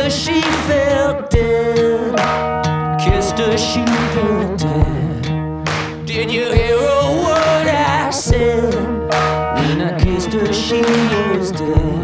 her, she felt dead. Kissed her, she felt dead. Did you hear a word I said? When I kissed her, she was dead.